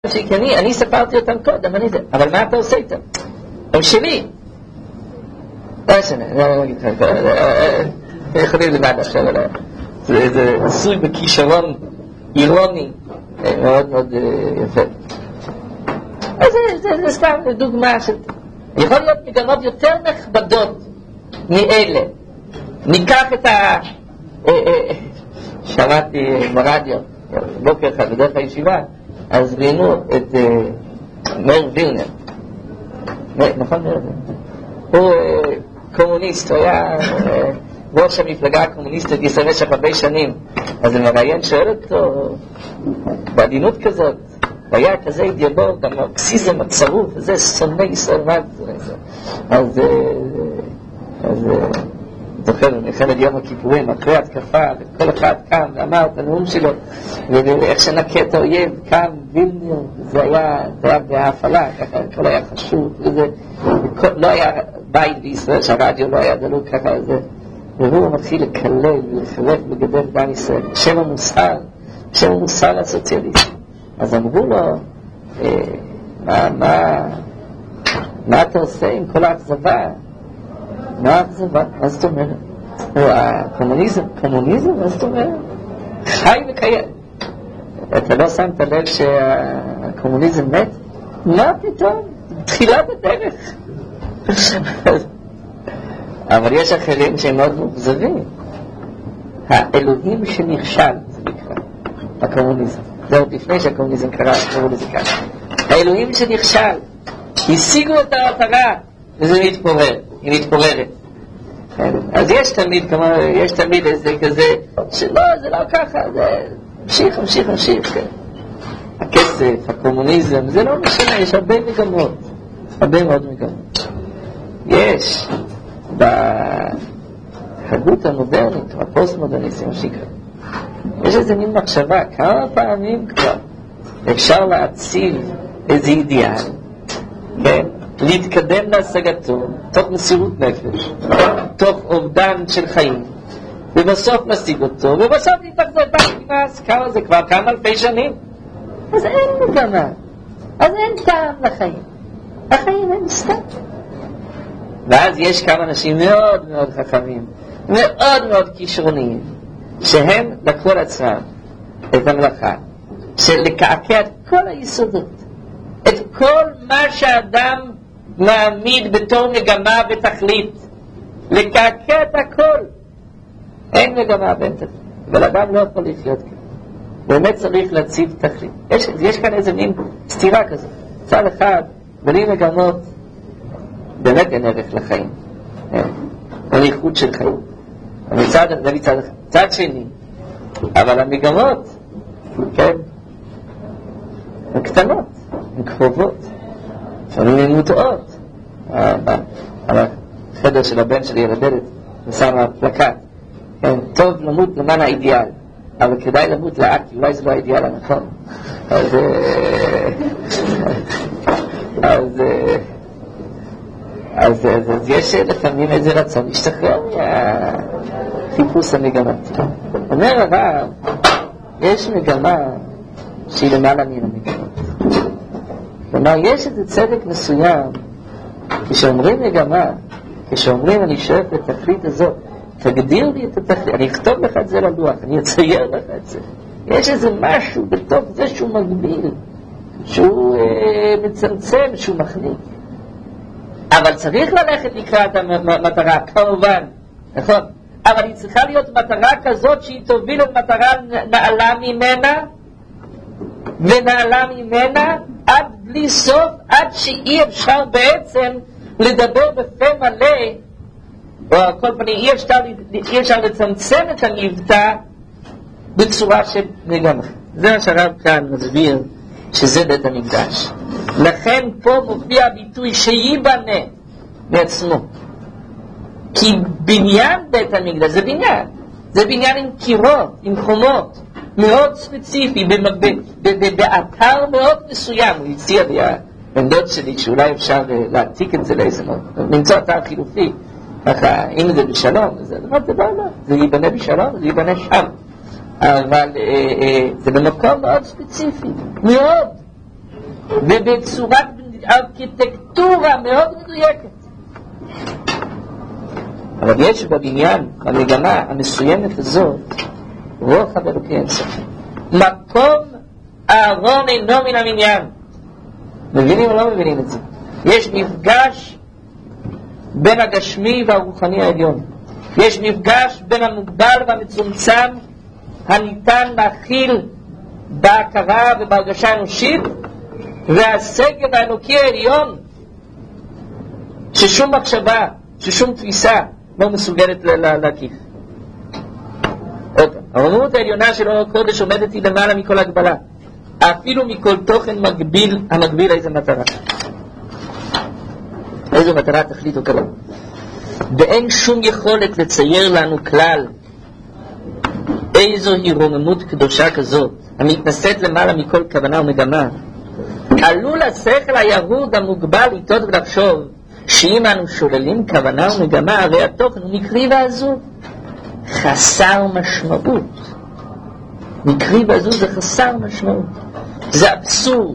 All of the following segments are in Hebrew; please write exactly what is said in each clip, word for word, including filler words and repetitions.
כי אני, אני ספרתי אותם קודם, אני זה, אבל מה אתה עושה איתם? הם שלי. לא משנה, לא אגיד לך, יכולים לבד עכשיו, זה עשוי בכישרון אירוני, מאוד מאוד יפה. אז זה סתם דוגמה של... יכול להיות מגמות יותר נכבדות מאלה. ניקח את ה... שמעתי ברדיו, בוקר אחד, בדרך הישיבה, אז ראינו את מאיר וילנר. נכון מאיר וילנר? הוא קומוניסט, הוא היה ראש המפלגה הקומוניסטית ישראל במשך הרבה שנים. אז המראיין שואל אותו בעדינות כזאת, היה כזה אידיאולוג, המרקסיזם הצרוף, וזה שונא ישראל, מה זה? אז אז זוכר, מלחמת יום הכיפורים, אחרי התקפה, וכל אחד קם ואמר את הנאום שלו, ואיך שנקה את האויב, קם וילנר, זה היה, זה היה בהפעלה, ככה, הכל היה חשוב, וזה, לא היה בית בישראל, שהרדיו לא היה דלוק ככה, וזה, והוא מתחיל לקלל ולחרף לגדל דם ישראל, בשם המוסר, בשם המוסר הסוציאליסטי. אז אמרו לו, מה, מה, מה אתה עושה עם כל האכזבה? מה האכזבה? מה זאת אומרת? הוא הקומוניזם, קומוניזם? מה זאת אומרת? חי וקיים. אתה לא שמת לב שהקומוניזם מת? מה פתאום? תחילת הדרך. אבל יש אחרים שהם מאוד מוגזרים. האלוהים שנכשל, זה נקרא, הקומוניזם. זה עוד לפני שהקומוניזם קרה, קראו לזה ככה. האלוהים שנכשל, השיגו את המטרה, וזה מתפורר, היא מתפוררת. אז יש תמיד, כמו, יש תמיד איזה כזה, שלא, זה לא ככה, זה המשיך, המשיך, המשיך. הכסף, הקומוניזם, זה לא משנה, יש הרבה מגמות, הרבה מאוד מגמות. יש בהגות המודרנית, או הפוסט-מודרניסטים, שיקרה. יש איזה מין מחשבה, כמה פעמים כבר אפשר להציב איזה אידיאל, כן? להתקדם להשגתו, תוך מסירות נפש, תוך אובדן של חיים, ובסוף נשיג אותו, ובסוף נתחזור בנכנס, כמה זה כבר, כמה אלפי שנים. אז אין מגמה, אז אין טעם לחיים. החיים הם סתם. ואז יש כמה אנשים מאוד מאוד חכמים, מאוד מאוד כישרוניים, שהם לקחו על עצמם את המלאכה של לקעקע את כל היסודות, את כל מה שאדם מעמיד בתור מגמה ותכלית, לקעקע את הכל. אין מגמה ואין תכלית, אבל אדם לא יכול לחיות כאן. באמת צריך להציב תכלית. יש, יש כאן איזה מין סתירה כזאת. צד אחד, בלי מגמות, באמת אין ערך לחיים, אין איכות של חיים. מצד, זה מצד אחד. צד שני, אבל המגמות, כן, הן קטנות, הן קרובות, לפעמים הן מוטעות. על החדר של הבן שלי ילדדת, ושמה פלקט, כן, טוב למות למען האידיאל, אבל כדאי למות לאט, אולי זה לא האידיאל הנכון. אז אז אז אז יש לפעמים איזה רצון להשתחרר מהחיפוש המגמת. אומר הרב, יש מגמה שהיא למעלה מן המגמות. כלומר, יש איזה צדק מסוים, כשאומרים מגמה, כשאומרים אני שואף לתכלית הזאת, תגדיר לי את התכלית, אני אכתוב לך את זה ללוח, אני אצייר לך את זה. יש איזה משהו בתוך זה שהוא מגביל, שהוא אה, מצמצם, שהוא מכניס. אבל צריך ללכת לקראת המטרה, כמובן, נכון? אבל היא צריכה להיות מטרה כזאת שהיא תוביל את מטרה נעלה ממנה, ונעלה ממנה עד בלי סוף, עד שאי אפשר בעצם לדבר בפה מלא, או על כל פנים אי אפשר, אי אפשר לצמצם את המבטא בצורה של מגמה. זה מה שהרב כאן מסביר, שזה בית המקדש. לכן פה מופיע הביטוי שייבנה מעצמו. כי בניין בית המקדש זה בניין. זה בניין עם קירות, עם חומות, מאוד ספציפי, באתר מאוד מסוים. הוא הציע לי העמדות שלי שאולי אפשר להעתיק את זה לאיזה מאוד. נמצא אתר חילופי. ככה, אם זה בשלום, זה לא, לא, זה ייבנה בשלום, זה ייבנה שם. אבל זה במקום מאוד ספציפי, מאוד. ובצורת ארכיטקטורה מאוד מדויקת. אבל יש בבניין, במגמה המסוימת הזאת, רוחב אלוקי אינסוף. מקום הארון אינו מן המניין. מבינים או לא מבינים את זה? יש מפגש בין הגשמי והרוחני העליון. יש מפגש בין המוגבל והמצומצם הניתן להכיל בהכרה ובהרגשה האנושית, והסגל האלוקי העליון ששום מחשבה, ששום תפיסה לא מסוגלת להקיף. הרוממות העליונה של אור הקודש עומדת היא למעלה מכל הגבלה, אפילו מכל תוכן מגביל המגביל איזה מטרה. איזו מטרה תכלית או כלל. ואין שום יכולת לצייר לנו כלל איזו היא רוממות קדושה כזאת המתנשאת למעלה מכל כוונה ומגמה. עלול השכל הירוד המוגבל לטעות ולחשוב שאם אנו שוללים כוונה ומגמה, הרי התוכן הוא מקרי ועזוב, חסר משמעות. מקרי ועזוב זה חסר משמעות, זה אבסורד.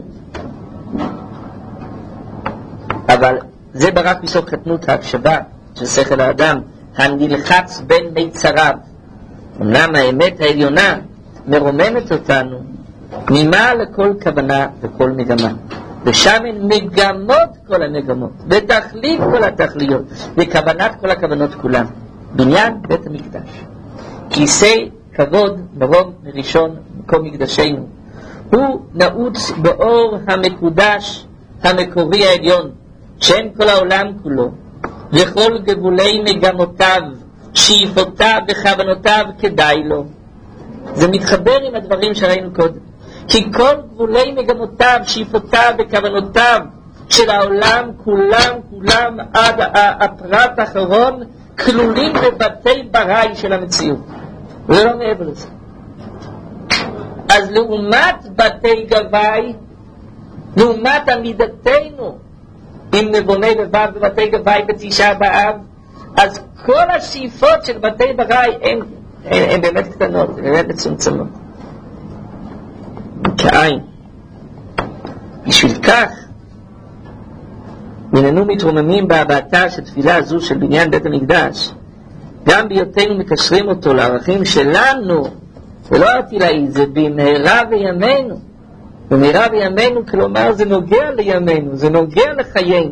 אבל זה ברק מסוג קטנות ההקשבה של שכל האדם הנלחץ בין מיצריו. אמנם האמת העליונה מרוממת אותנו ממה לכל כוונה וכל מגמה, ושם הן מגמות כל המגמות, ותכלית כל התכליות, וכוונת כל הכוונות כולן. בניין בית המקדש, כיסא כבוד מרום מראשון מקום מקדשנו, הוא נעוץ באור המקודש המקורי העליון, שאין כל העולם כולו, וכל גבולי מגמותיו, שאיפותיו וכוונותיו כדאי לו. זה מתחבר עם הדברים שראינו קודם, כי כל גבולי מגמותיו, שאיפותיו וכוונותיו של העולם כולם כולם עד הפרט האחרון כלולים בבתי בראי של המציאות, ולא מעבר לזה. אז לעומת בתי גבאי, לעומת עמידתנו עם נבוני לבב בבתי גבאי בתשעה באב, אז כל השאיפות של בתי בראי הן, הן, הן באמת קטנות, הן באמת מצומצמות כעין. בשביל כך איננו מתרוממים בהבאתה של תפילה הזו של בניין בית המקדש, גם בהיותנו מקשרים אותו לערכים שלנו, ולא עתילאי, זה במהרה בימינו. במהרה בימינו, כלומר זה נוגע לימינו, זה נוגע לחיינו.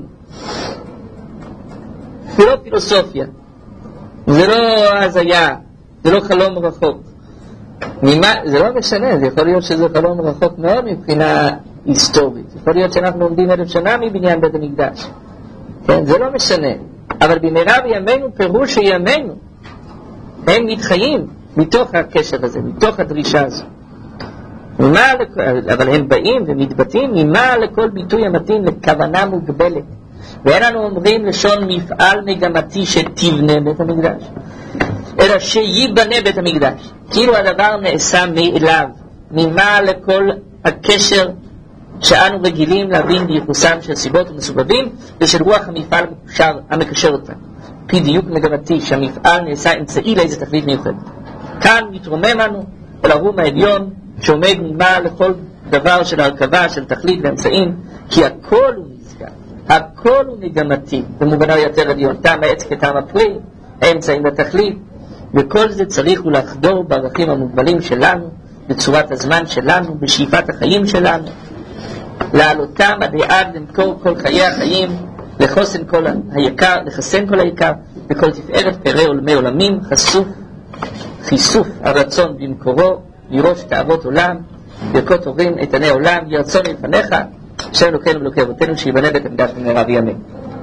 זה לא פילוסופיה, זה לא הזיה, זה לא חלום רחוק. ממה, זה לא משנה, זה יכול להיות שזה חלום רחוק מאוד מבחינה היסטורית. יכול להיות שאנחנו עומדים אלף שנה מבניין בית המקדש. כן, זה לא משנה. אבל במהרה בימינו פירוש שימינו הם מתחיים מתוך הקשר הזה, מתוך הדרישה הזו. לכ... אבל הם באים ומתבטאים ממה לכל ביטוי המתאים לכוונה מוגבלת. ואין לנו אומרים לשון מפעל מגמתי שתבנה בית המקדש, אלא שיבנה בית המקדש, כאילו הדבר נעשה מאליו, ממה לכל הקשר שאנו רגילים להבין בייחוסם של סיבות ומסובבים ושל רוח המפעל המקשר, המקשר אותם. פי דיוק מגמתי שהמפעל נעשה אמצעי לאיזה תכלית מיוחדת. כאן מתרומם לנו אל הרום העליון שעומד ממה לכל דבר של הרכבה, של תכלית ואמצעים, כי הכל הוא נזכר, הכל הוא מגמתי, במובנו יותר עליון, טעם העץ כטעם הפרי, האמצעים לתכלית, וכל זה צריך הוא לחדור בערכים המוגבלים שלנו, בצורת הזמן שלנו, בשאיפת החיים שלנו, לעלותם עד עד למכור כל חיי החיים, לחוסן כל היקר, לחסן כל היקר, וכל תפארת פרא עולמי עולמים, חשוף, חיסוף הרצון במקורו, לראש תאוות עולם, ברכות הורים, איתני עולם, ירצון לפניך, שם אלוקינו ואלוקי אבותינו, שיבנה בית המקדש במהרה בימינו.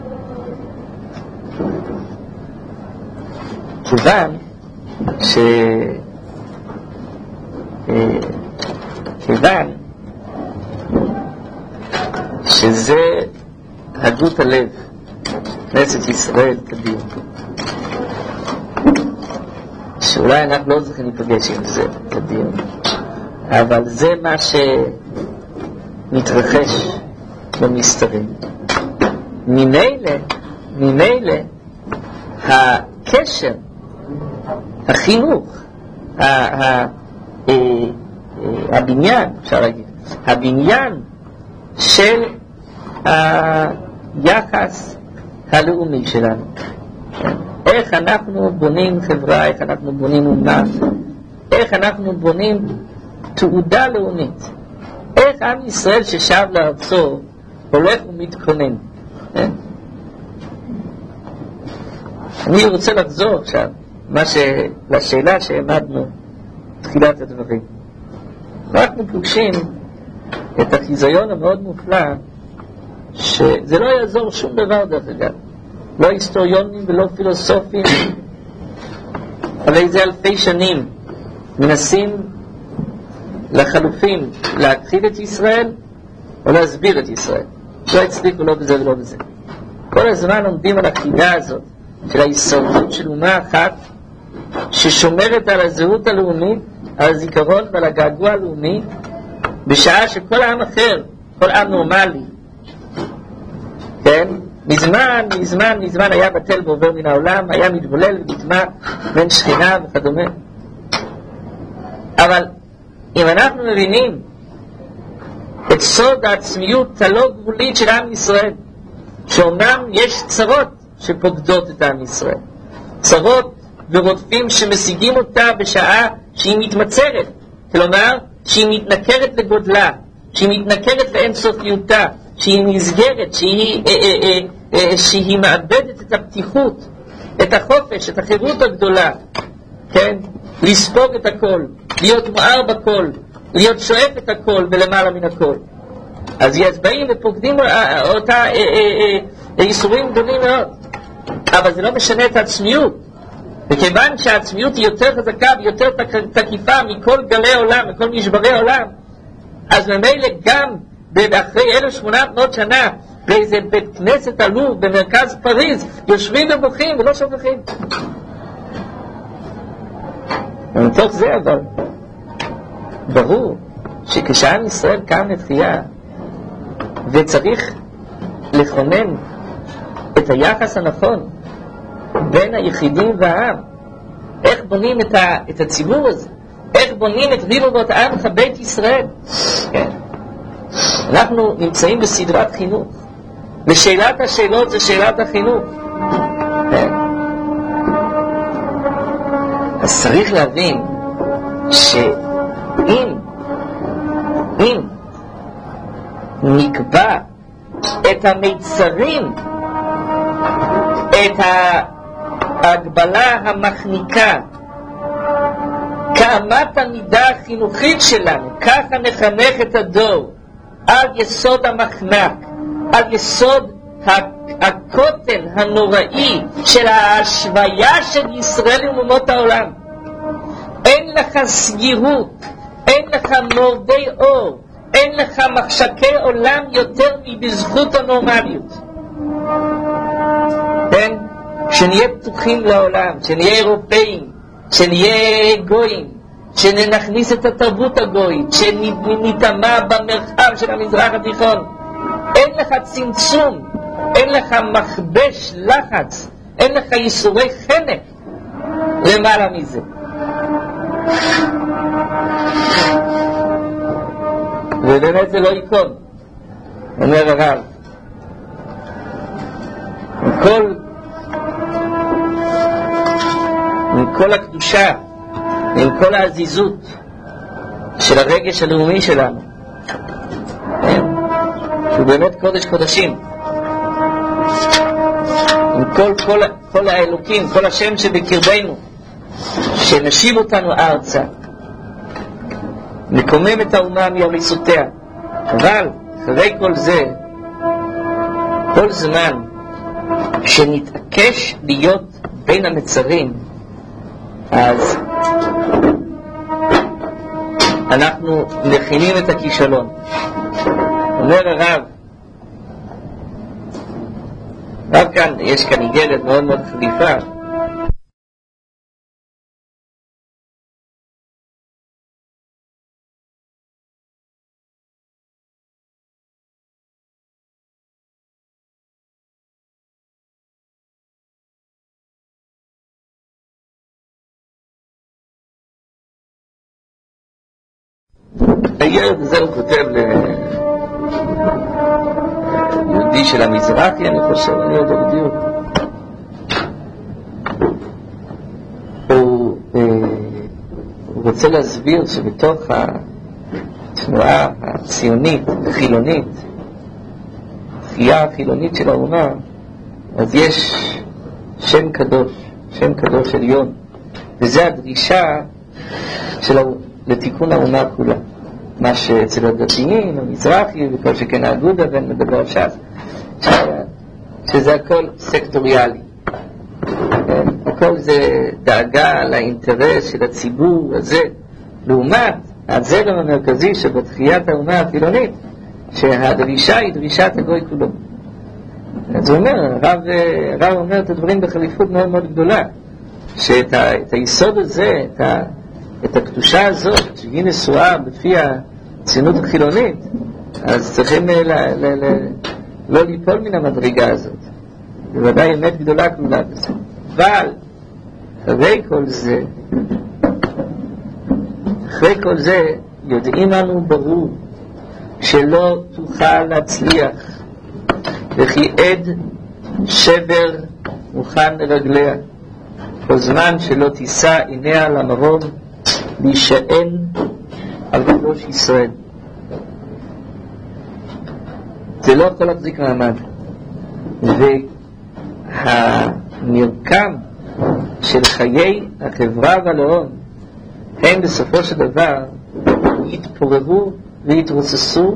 כיוון ש... כיוון שזה הגות הלב, כנסת ישראל קדימה, שאולי אנחנו לא צריכים להיפגש עם זה קדימה, אבל זה מה שמתרחש במסתרים. ממילא, ממילא הקשר, החינוך, הבניין, אפשר להגיד, הבניין של היחס הלאומי שלנו. איך אנחנו בונים חברה, איך אנחנו בונים אומה, איך אנחנו בונים תעודה לאומית, איך עם ישראל ששב לארצו הולך ומתכונן. אני רוצה לחזור עכשיו מה ש... לשאלה שהעמדנו תחילת הדברים. אנחנו פוגשים את החיזיון המאוד מופלא שזה לא יעזור שום דבר דרך אגב, לא היסטוריונים ולא פילוסופים, הרי זה אלפי שנים מנסים לחלופין להכחיד את ישראל או להסביר את ישראל, לא הצליחו לא בזה ולא בזה. כל הזמן עומדים על החידה הזאת של ההישרדות של אומה אחת ששומרת על הזהות הלאומית, על הזיכרון ועל הגעגוע הלאומי, בשעה שכל עם אחר, כל עם נורמלי, כן, מזמן, מזמן, מזמן היה בטל ועובר מן העולם, היה מתבולל ונטמע בין שכינה וכדומה. אבל אם אנחנו מבינים את סוד העצמיות הלא גבולית של עם ישראל, שאומנם יש צרות שפוקדות את עם ישראל, צרות ורודפים שמשיגים אותה בשעה שהיא מתמצרת, כלומר שהיא מתנכרת לגודלה, שהיא מתנכרת לאינסופיותה, שהיא נסגרת, שהיא, אה, אה, אה, אה, שהיא מאבדת את הפתיחות, את החופש, את החירות הגדולה, כן? לספוג את הכל, להיות מואר בכל, להיות שואף את הכל ולמעלה מן הכל. אז יש באים ופוקדים אותה איסורים גדולים מאוד, אבל זה לא משנה את העצמיות, וכיוון שהעצמיות היא יותר חזקה ויותר תקיפה מכל גלי עולם, מכל משברי עולם, אז ממילא גם אחרי אלף ושמונה מאות שנה באיזה בית כנסת עלוב במרכז פריז יושבים ובוכים ולא שוכחים. ומתוך זה אבל ברור שכשעם ישראל קם לתחייה וצריך לכונן את היחס הנכון בין היחידים והעם, איך בונים את, ה, את הציבור הזה, איך בונים את ריבונות העם בית ישראל. כן. אנחנו נמצאים בסדרת חינוך, ושאלת השאלות זה שאלת החינוך. כן. אז צריך להבין שאם אם נקבע את המיצרים, את ההגבלה המחניקה כאמת המידה החינוכית שלנו, ככה נחנך את הדור על יסוד המחנק, על יסוד הקוטן הנוראי של ההשוויה של ישראל עם אומות העולם. אין לך סגירות, אין לך מורדי אור, אין לך מחשקי עולם יותר מבזכות הנורמליות. כן? שנהיה פתוחים לעולם, שנהיה אירופאים, שנהיה גויים, שנכניס את התרבות הגויית, שנטמע במרחב של המזרח התיכון. אין לך צמצום, אין לך מכבש לחץ, אין לך ייסורי חנק למעלה מזה. ובאמת זה לא יקום, אומר הרב. עם כל עם כל הקדושה, עם כל העזיזות של הרגש הלאומי שלנו, שהוא באמת קודש קודשים, עם כל, כל, כל האלוקים, כל השם שבקרבנו, שנשיב אותנו ארצה, מקומם את האומה מהריסותיה. אבל אחרי כל זה, כל זמן שנתעקש להיות בין המצרים, אז אנחנו מכינים את הכישלון. אומר הרב, רב כאן, יש כאן איגרת מאוד מאוד חריפה, הילד הזה הוא כותב ל... היהודי של המזרחי, אני חושב, אני יודע בדיוק. הוא, הוא רוצה להסביר שבתוך התנועה הציונית, החילונית, התחייה החילונית של האומה, אז יש שם קדוש, שם קדוש עליון, וזה הדרישה של לתיקון האומה כולה. מה שאצל הדתיים, המזרחי, וכל שכן האגודה, ונדבר על ש"ס, שזה הכל סקטוריאלי. הכל זה דאגה לאינטרס של הציבור הזה, לעומת הזרם המרכזי שבתחיית האומה החילונית, שהדרישה היא דרישת הגוי כולו. אז הוא אומר, הרב, הרב אומר את הדברים בחריפות מאוד מאוד גדולה, שאת ה, את היסוד הזה, את, ה, את הקדושה הזאת, שהיא נשואה בפי הציונות החילונית, אז צריכים ל, ל, ל, לא ליפול מן המדרגה הזאת. בוודאי אמת גדולה כלולה בזה. אבל אחרי כל זה, אחרי כל זה, יודעים לנו ברור שלא תוכל להצליח, וכי עד שבר מוכן לרגליה, כל זמן שלא תישא עיניה למרום להישען על קדוש ישראל. זה לא יכול להחזיק מעמד. והמרקם של חיי החברה והלאום הם בסופו של דבר יתפוררו ויתרוססו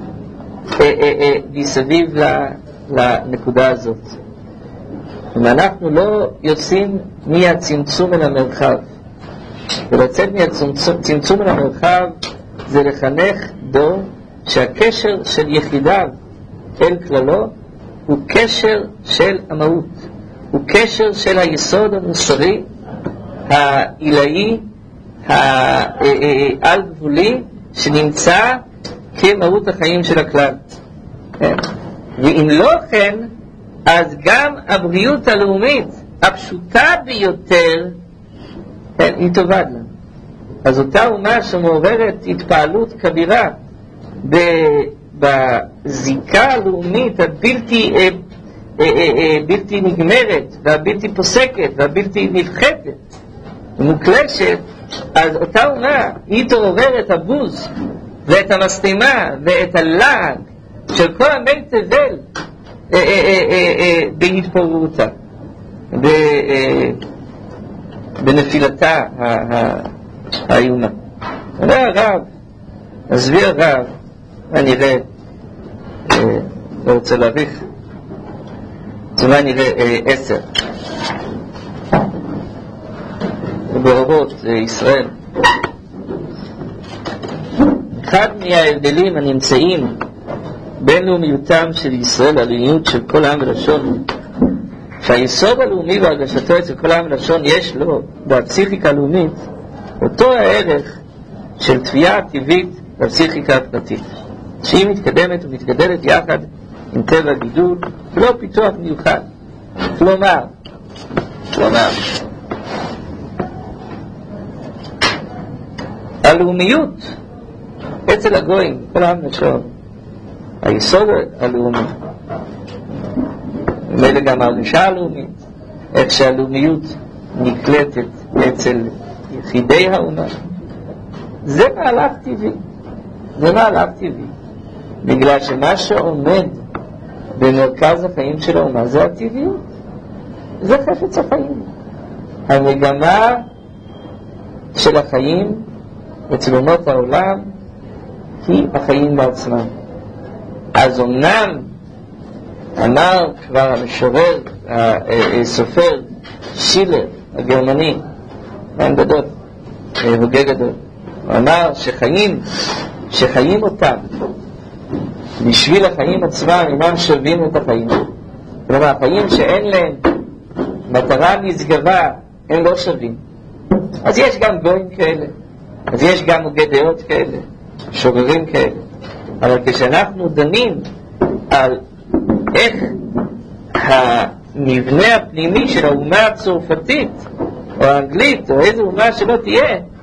מסביב לנקודה הזאת. אם אנחנו לא יוצאים מהצמצום אל המרחב, ולצאת מהצמצום אל המרחב זה לחנך דור שהקשר של יחידיו אל כללו הוא קשר של המהות, הוא קשר של היסוד המוסרי העילאי העל גבולי שנמצא כמהות החיים של הכלל. ואם לא כן, אז גם הבריאות הלאומית הפשוטה ביותר היא תאבד לה. אז אותה אומה שמעוררת התפעלות כבירה בזיקה הלאומית הבלתי בלתי נגמרת והבלתי פוסקת והבלתי נפחתת ומוקלשת, אז אותה אומה היא תעורר את הבוז ואת המשטמה ואת הלעג של כל עמי תבל בהתפוררותה, בנפילתה האיומה. אומר הרב, הסביר הרב, אני נראה, לא רוצה להביך, זה נראה עשר ברבות ישראל. אחד מההבדלים הנמצאים בין לאומיותם של ישראל ללאומיות של כל העם ולשון, שהיסוד הלאומי והרגשתו אצל כל העם ולשון יש לו בפסיכיקה הלאומית אותו הערך של תביעה טבעית בפסיכיקה הפרטית, שהיא מתקדמת ומתגדלת יחד עם טבע גידול ולא פיתוח מיוחד. כלומר כלומר הלאומיות אצל הגויים, כל העם ולשון, היסוד הלאומי, ומילא גם ההרגשה הלאומית, איך שהלאומיות נקלטת אצל יחידי האומה, זה מהלך טבעי. זה מהלך טבעי. בגלל שמה שעומד במרכז החיים של האומה זה הטבעיות. זה חפץ החיים. המגמה של החיים אצל אומות העולם היא החיים בעצמם. אז אמנם אמר כבר המשורר, הסופר שילר הגרמני, מן גדול, הוגה גדול, הוא אמר שחיים שחיים אותם בשביל החיים עצמם אינם שווים את החיים. כלומר החיים שאין להם מטרה נשגבה הם לא שווים. אז יש גם גויים כאלה, אז יש גם הוגי דעות כאלה, שוררים כאלה. אבל כשאנחנו דנים על איך המבנה הפנימי של האומה הצרפתית או האנגלית או איזו אומה שלא תהיה,